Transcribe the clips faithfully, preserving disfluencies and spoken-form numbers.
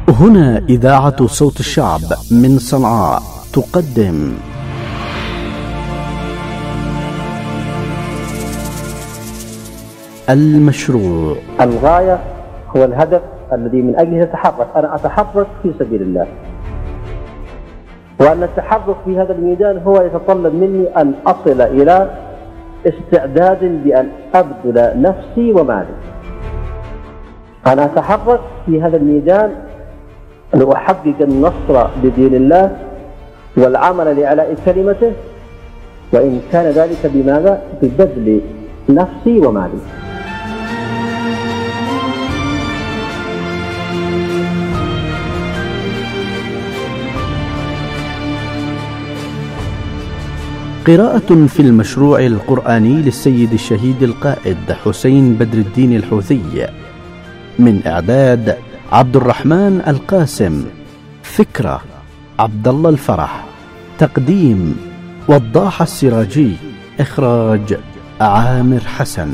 هنا إذاعة صوت الشعب من صنعاء تقدم المشروع. الغاية هو الهدف الذي من أجله تتحرك. أنا أتحرك في سبيل الله، وأن التحرك في هذا الميدان هو يتطلب مني أن أصل إلى استعداد بأن أبذل نفسي ومالي. أنا أتحرك في هذا الميدان لأحقق النصر لدين الله والعمل لإعلاء كلمته، وإن كان ذلك بماذا؟ ببذل نفسي ومالي. قراءة في المشروع القرآني للسيد الشهيد القائد حسين بدر الدين الحوثي، من إعداد عبد الرحمن القاسم، فكرة عبد الله الفرح، تقديم وضاح السراجي، إخراج عامر حسن.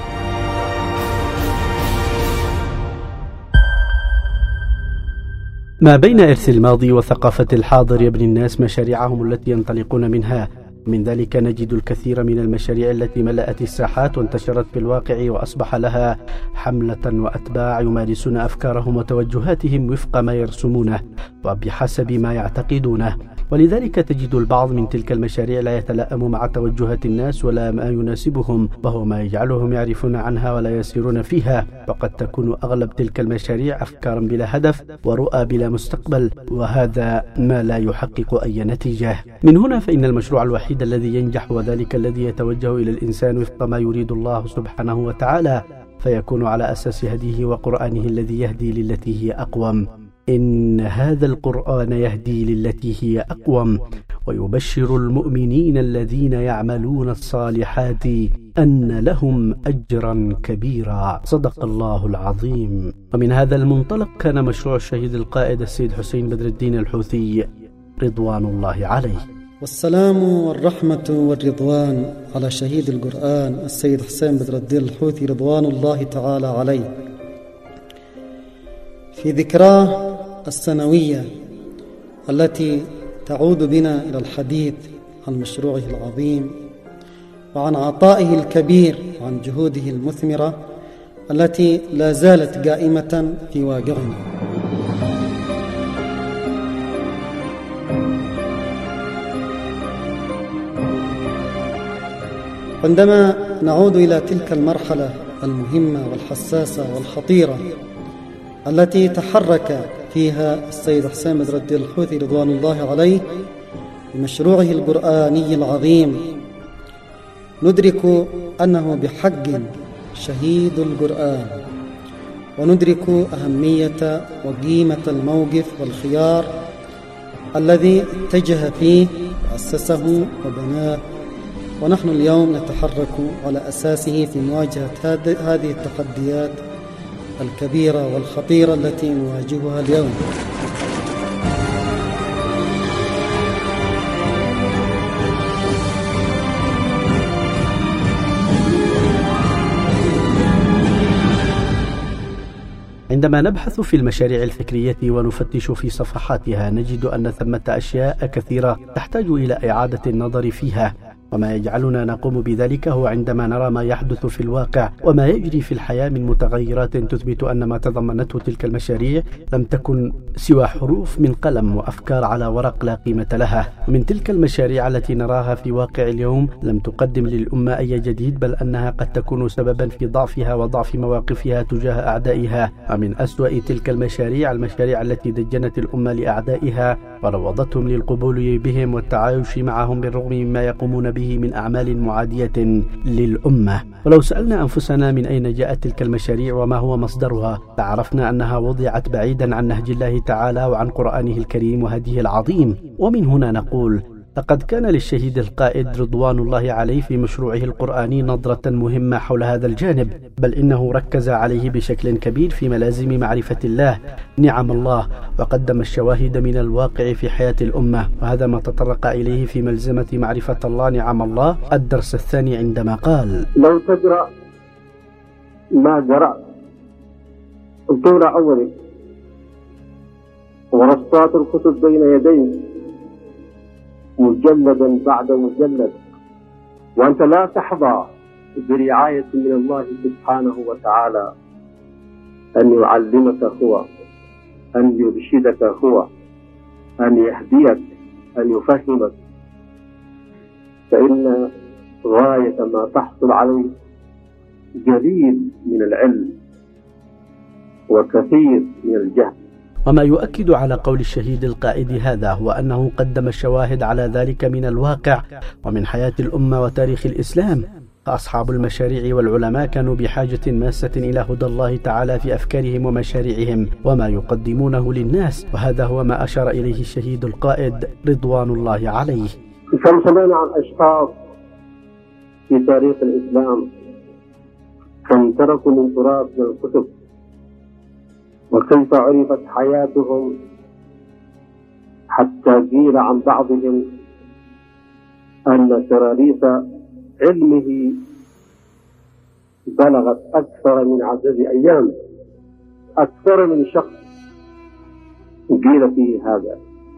ما بين إرث الماضي وثقافة الحاضر يبني الناس مشاريعهم التي ينطلقون منها. من ذلك نجد الكثير من المشاريع التي ملأت الساحات وانتشرت في الواقع، وأصبح لها حملة وأتباع يمارسون أفكارهم وتوجهاتهم وفق ما يرسمونه وبحسب ما يعتقدونه. ولذلك تجد البعض من تلك المشاريع لا يتلائم مع توجهات الناس ولا ما يناسبهم، وهو ما يجعلهم يعرفون عنها ولا يسيرون فيها. وقد تكون أغلب تلك المشاريع أفكارا بلا هدف ورؤى بلا مستقبل، وهذا ما لا يحقق أي نتيجة. من هنا فإن المشروع الوحيد الذي ينجح وذلك الذي يتوجه إلى الإنسان وفق ما يريد الله سبحانه وتعالى، فيكون على أساس هديه وقرآنه الذي يهدي للتي هي أقوم. إن هذا القرآن يهدي للتي هي أقوم ويبشر المؤمنين الذين يعملون الصالحات أن لهم أجرا كبيرا. صدق الله العظيم. ومن هذا المنطلق كان مشروع الشهيد القائد السيد حسين بدر الدين الحوثي رضوان الله عليه. والسلام والرحمة والرضوان على شهيد القرآن السيد حسين بدر الدين الحوثي رضوان الله تعالى عليه، في ذكراه السنوية التي تعود بنا إلى الحديث عن مشروعه العظيم وعن عطائه الكبير وعن جهوده المثمرة التي لا زالت قائمة في واقعنا. عندما نعود إلى تلك المرحلة المهمة والحساسة والخطيرة التي تحرك فيها السيد حسين بدر الدين الحوثي رضوان الله عليه بمشروعه القرآني العظيم، ندرك أنه بحق شهيد القرآن، وندرك أهمية وقيمة الموقف والخيار الذي اتجه فيه وأسسه وبناه، ونحن اليوم نتحرك على أساسه في مواجهة هذه التحديات الكبيرة والخطيرة التي نواجهها اليوم. عندما نبحث في المشاريع الفكرية ونفتش في صفحاتها، نجد أن ثمة أشياء كثيرة تحتاج إلى إعادة النظر فيها، وما يجعلنا نقوم بذلك هو عندما نرى ما يحدث في الواقع وما يجري في الحياة من متغيرات تثبت أن ما تضمنته تلك المشاريع لم تكن سوى حروف من قلم وأفكار على ورق لا قيمة لها. ومن تلك المشاريع التي نراها في واقع اليوم لم تقدم للأمة أي جديد، بل أنها قد تكون سببا في ضعفها وضعف مواقفها تجاه أعدائها. ومن أسوأ تلك المشاريع المشاريع التي دجنت الأمة لأعدائها وروضتهم للقبول بهم والتعايش معهم بالرغم مما يقومون به من أعمال معادية للأمة. ولو سألنا أنفسنا من أين جاءت تلك المشاريع وما هو مصدرها، لعرفنا أنها وضعت بعيدا عن نهج الله تعالى وعن قرآنه الكريم وهديه العظيم. ومن هنا نقول لقد كان للشهيد القائد رضوان الله عليه في مشروعه القرآني نظرة مهمة حول هذا الجانب، بل إنه ركز عليه بشكل كبير في ملازم معرفة الله، نعم الله، وقدم الشواهد من الواقع في حياة الأمة، وهذا ما تطرق إليه في ملزمة معرفة الله نعم الله الدرس الثاني عندما قال: لو تقرأ ما قرأت الدورة أولي ورصات الكتب بين يديك مجلدا بعد مجلد، وأنت لا تحظى برعاية من الله سبحانه وتعالى أن يعلمك هو، أن يرشدك هو، أن يهديك، أن يفهمك، فإن غاية ما تحصل عليه قليل من العلم وكثير من الجهل. وما يؤكد على قول الشهيد القائد هذا هو أنه قدم الشواهد على ذلك من الواقع ومن حياة الأمة وتاريخ الإسلام. فأصحاب المشاريع والعلماء كانوا بحاجة ماسة إلى هدى الله تعالى في أفكارهم ومشاريعهم وما يقدمونه للناس، وهذا هو ما أشار إليه الشهيد القائد رضوان الله عليه. كم سمعنا عن أشخاص في تاريخ الإسلام كم تركوا من تراث من الكتب، وكيف عرفت حياتهم، حتى قيل عن بعضهم أن كراريس علمه بلغت أكثر من عدد أيام، أكثر من شخص قيل فيه هذا.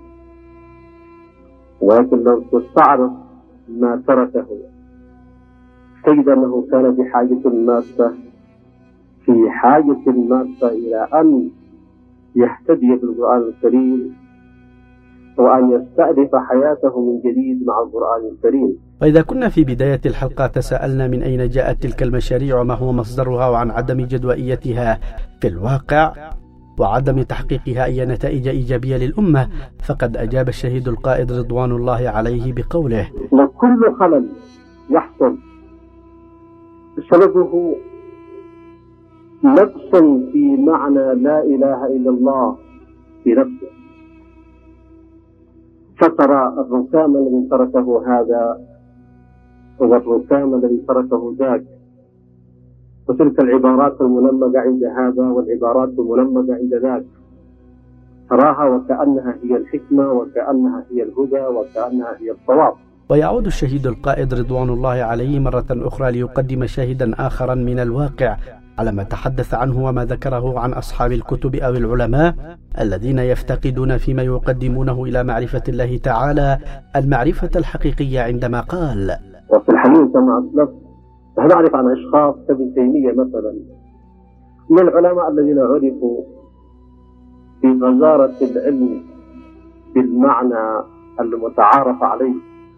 ولكن لو تستعرض ما تركه تجد أنه كان بحاجة ماسة في حاجة ماسة إلى أن يهتدي بالقرآن الكريم وأن يستأنف حياته من جديد مع القرآن الكريم. وإذا كنا في بداية الحلقة تساءلنا من أين جاءت تلك المشاريع وما هو مصدرها وعن عدم جدوائيتها في الواقع وعدم تحقيقها أي نتائج إيجابية للأمة، فقد أجاب الشهيد القائد رضوان الله عليه بقوله: وكل خلل يحصل سببه نقص في معنى لا إله إلا الله في نفسه، فترى الركام الذي تركه هذا والركام الذي تركه ذاك، وتلك العبارات المنمقة عند هذا والعبارات المنمقة عند ذاك، تراها وكأنها هي الحكمة وكأنها هي الهدى وكأنها هي الصواب. ويعود الشهيد القائد رضوان الله عليه مرة أخرى ليقدم شاهدا آخرا من الواقع على ما تحدث عنه وما ذكره عن أصحاب الكتب أو العلماء الذين يفتقدون فيما يقدمونه إلى معرفة الله تعالى المعرفة الحقيقية، عندما قال: وفي الحديث كما أسلفت نعرف عن أشخاص كابن تيمية مثلا من العلماء الذين عرفوا بغزارة العلم بالمعنى المتعارف عليه،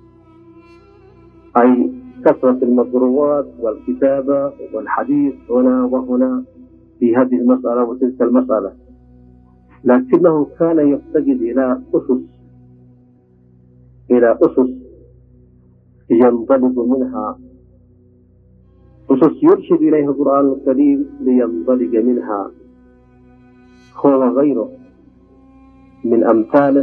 أي كثرة المقروءات والكتابة والحديث هنا وهنا في هذه المسألة وتلك المسألة، لكنه كان يفتقد إلى أسس إلى أسس ينطلق منها، أسس يرشد إليها القرآن الكريم لينطلق منها هو وغيره من أمثاله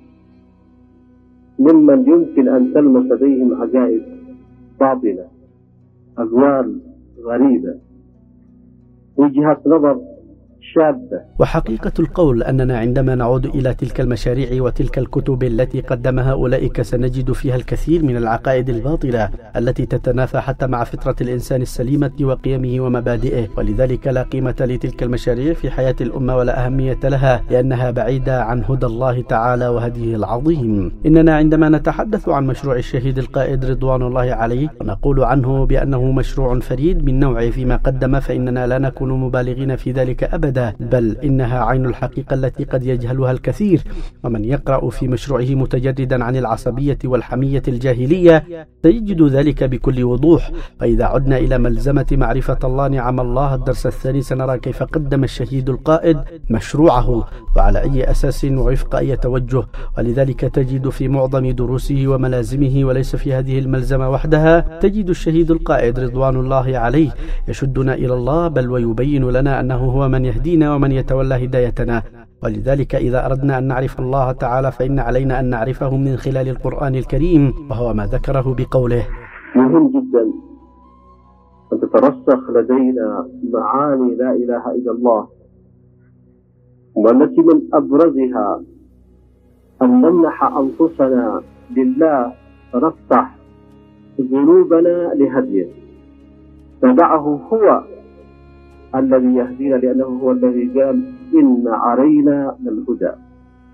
ممن يمكن أن تلمس لديهم عجائب باطلة، أقوال غريبة، وجهة نظر شاذة. وحقيقة القول أننا عندما نعود إلى تلك المشاريع وتلك الكتب التي قدمها أولئك سنجد فيها الكثير من العقائد الباطلة التي تتنافى حتى مع فطرة الإنسان السليمة وقيمه ومبادئه، ولذلك لا قيمة لتلك المشاريع في حياة الأمة ولا أهمية لها، لأنها بعيدة عن هدى الله تعالى وهديه العظيم. إننا عندما نتحدث عن مشروع الشهيد القائد رضوان الله عليه ونقول عنه بأنه مشروع فريد من نوعه فيما قدم، فإننا لا نكون مبالغين في ذلك أبدا، بل إنها عين الحقيقة التي قد يجهلها الكثير. ومن يقرأ في مشروعه متجردا عن العصبية والحمية الجاهلية سيجد ذلك بكل وضوح. فإذا عدنا إلى ملزمة معرفة الله نعم الله الدرس الثاني سنرى كيف قدم الشهيد القائد مشروعه وعلى أي أساس ووفق أي توجه، ولذلك تجد في معظم دروسه وملازمه وليس في هذه الملزمة وحدها تجد الشهيد القائد رضوان الله عليه يشدنا إلى الله، بل ويبين لنا أنه هو من يهدينا ومن يتولى هدايتنا. ولذلك إذا أردنا أن نعرف الله تعالى فإن علينا أن نعرفه من خلال القرآن الكريم، وهو ما ذكره بقوله: مهم جدا أن تترسخ لدينا معاني لا إله إلا الله، والتي من أبرزها أن نمنح أنفسنا لله فنفتح قلوبنا لهديه، ندعه هو الذي يهدينا، لأنه هو الذي قال: إن علينا للهدى.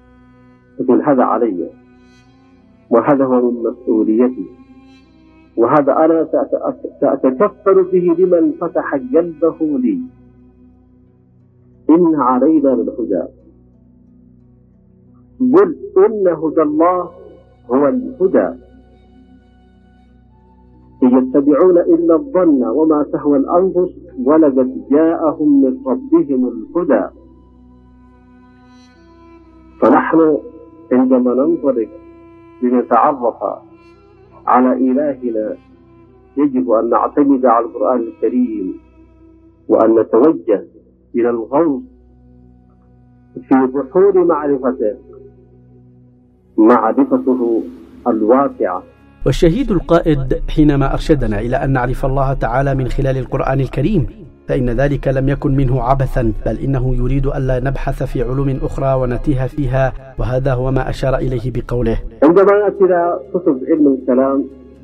لكن هذا علي، وهذا هو من مسؤوليتي، وهذا أنا سأتكفل به لمن فتح قلبه لي. إن علينا للهدى، قل إن هدى الله هو الهدى، إن يتبعون إلا الظن وما تهوى الأنفس ولقد جاءهم من ربهم الهدى. فنحن عندما ننطلق لنتعرف على إلهنا يجب أن نعتمد على القرآن الكريم، وأن نتوجه إلى الغوص في بحور معرفته معرفته الواسعة. والشهيد القائد حينما أرشدنا إلى أن نعرف الله تعالى من خلال القرآن الكريم فإن ذلك لم يكن منه عبثا، بل إنه يريد ألا نبحث في علوم أخرى ونتيه فيها، وهذا هو ما أشار إليه بقوله: عندما نأتي إلى كتب علم الكلام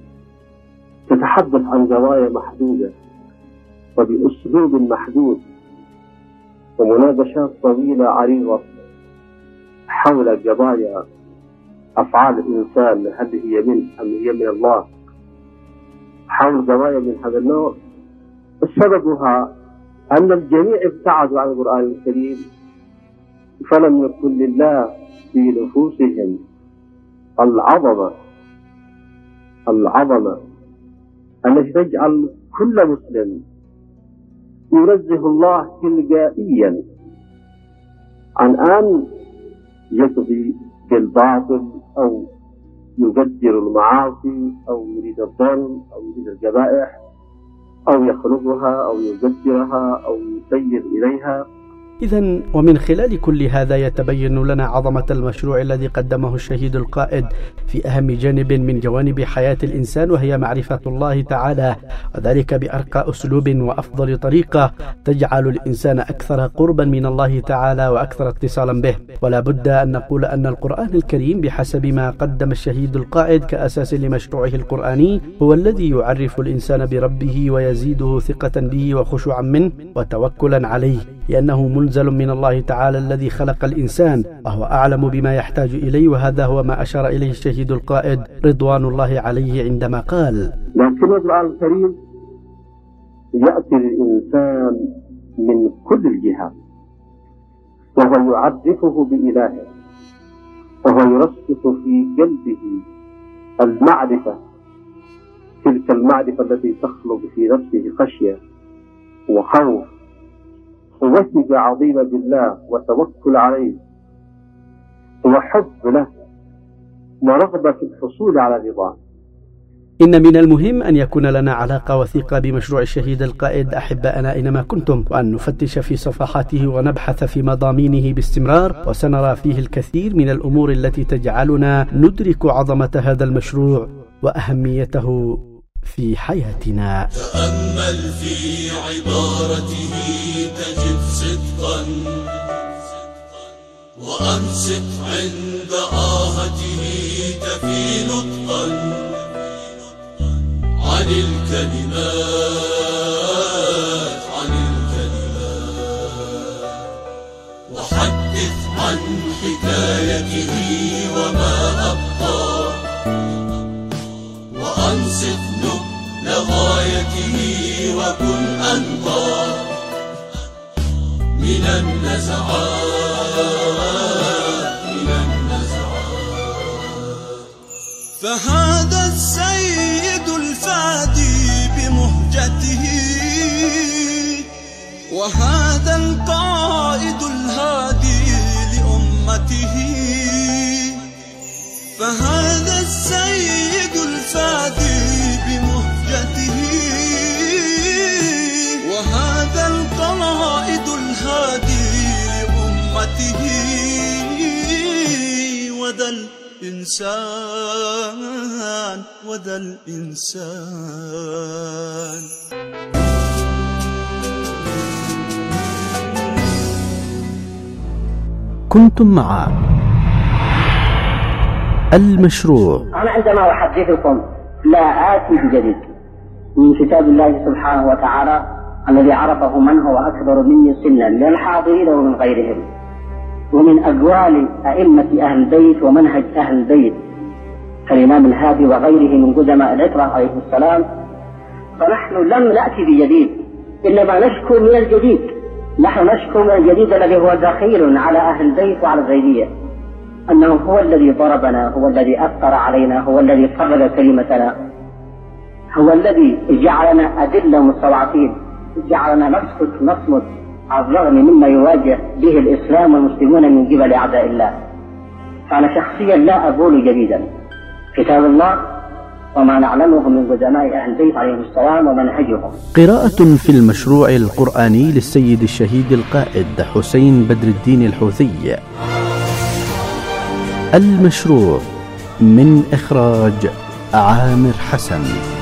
تتحدث عن زوايا محدودة وبأسلوب محدود ومناقشات طويلة عريضة حول قضايا أفعال الإنسان، هل هي من أم هي من الله، حول زوايا من هذا النوع. سببها أن الجميع ابتعدوا عن القرآن الكريم، فلم يكن لله في نفوسهم العظمة العظمة التي تجعل كل مسلم ينزه الله تلقائيا عن أن يقضي بالباطل أو يقدر المعاصي أو يريد الظلم أو يريد القبائح أو يخلقها أو يقدرها أو يسير إليها. إذن ومن خلال كل هذا يتبين لنا عظمة المشروع الذي قدمه الشهيد القائد في أهم جانب من جوانب حياة الإنسان، وهي معرفة الله تعالى، وذلك بأرقى أسلوب وأفضل طريقة تجعل الإنسان أكثر قربا من الله تعالى وأكثر اتصالا به. ولا بد أن نقول أن القرآن الكريم بحسب ما قدم الشهيد القائد كأساس لمشروعه القرآني هو الذي يعرف الإنسان بربه ويزيده ثقة به وخشوعا منه وتوكلا عليه، لأنه منزل من الله تعالى الذي خلق الإنسان وهو أعلم بما يحتاج إليه، وهذا هو ما أشار إليه الشهيد القائد رضوان الله عليه عندما قال: لكن القرآن الكريم يأتي للإنسان من كل الجهات، وهو يعرفه بإلهه، وهو يرسخ في قلبه المعرفة، تلك المعرفة التي تخلق في نفسه خشية وخوف ووثقة عظيمة بالله وتوكل عليه وحب له ورغبة في الحصول على رضاه. إن من المهم أن يكون لنا علاقة وثيقة بمشروع الشهيد القائد أحباءنا أينما كنتم، وأن نفتش في صفحاته ونبحث في مضامينه باستمرار، وسنرى فيه الكثير من الأمور التي تجعلنا ندرك عظمة هذا المشروع وأهميته في حياتنا. تأمل في عبارته تجد صدقا، وأمسك عند آهته تفي نطقا عن الكلمات عن الكلمات، وحدث عن حكايته وما أبقى، وأنصف لغايته وكن أنقى من النزعات من النزعات. فهذا السيد الفادي بمهجته، وهذا القائد الهادي لأمته. فهذا السيد الفادي بمهجته، وهذا القائد الهادي لأمته. وذا الإنسان وذا الإنسان كنتم مع المشروع. أنا عندما أحدثكم لا آتي بجديد من كتاب الله سبحانه وتعالى الذي عرفه من هو أكبر مني سنا من الحاضرين ومن غيرهم، ومن أقوال أئمة أهل البيت ومنهج أهل البيت كالإمام الهادي وغيره من قدماء العترة عليه السلام، فنحن لم نأتي بجديد، إنما نشكو من الجديد. نحن نشكو من الجديد الذي هو دخيل على أهل البيت وعلى الزيدية، أنه هو الذي ضربنا، هو الذي أثر علينا، هو الذي فرد كلمتنا، هو الذي جعلنا أذلة مستضعفين، جعلنا نسكت نصمت على الرغم مما يواجه به الإسلام والمسلمون من قبل أعداء الله. فأنا شخصيا لا أقول جديدا، كتاب الله وما نعلمه من قدماء أهل البيت عليهم السلام ومنهجهم. قراءة في المشروع القرآني للسيد الشهيد القائد حسين بدر الدين الحوثي. المشروع من إخراج عامر حسن.